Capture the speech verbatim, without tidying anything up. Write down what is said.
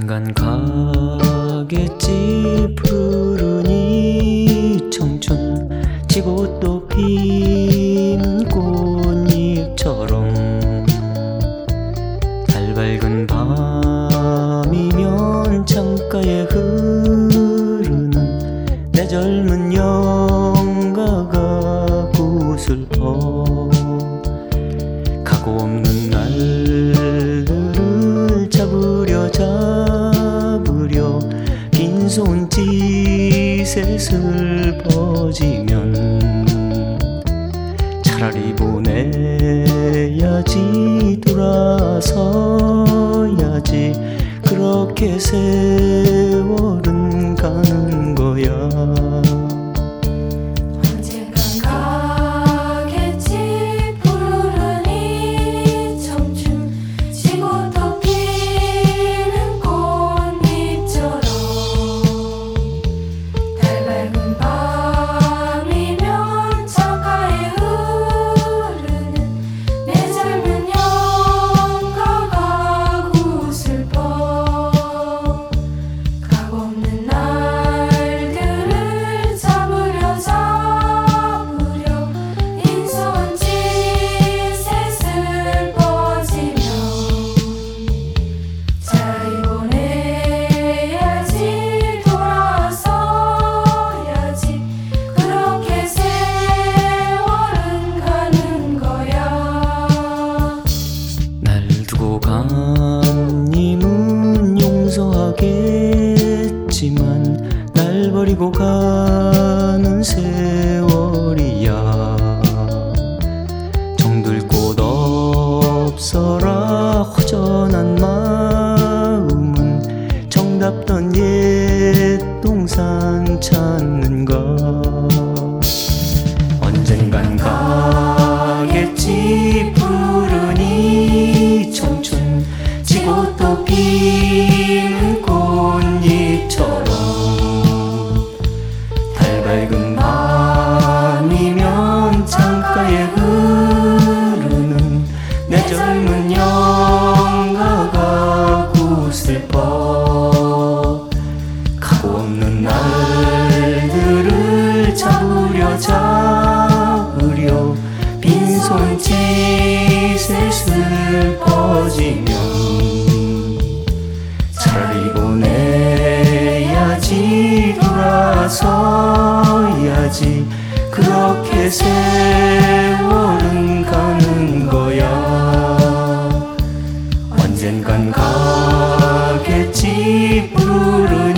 언젠간 가겠지 푸른 이 청춘, 지고 또 피는 꽃잎처럼. 달 밝은 밤이면 창가에 흐르는 내 젊은 영가가 구슬퍼. 가고 없는 날들을 잡으려 잡으려 빈손짓에 슬퍼지면 차라리 보내야지, 돌아서야지. 그렇게 세월은 가는 거야. 님은 용서하겠지만 날 버리고 가는 세월이야. 정들 곳 없어라 허전한 마음은 정답던 옛 동산 찾는가. 언젠간 가겠지 푸른 이 청춘, 지고 또 피는 꽃잎처럼. 달 밝은 밤이면 창가에 흐르는 내 젊은 영가가 구슬퍼. 가고 없는 날들을 잡으려 잡으려 빈손짓에 슬퍼지면 차라리 보내야지, 돌아서야지. 그렇게 세월은 가는 거야. 언젠간 가겠지 푸른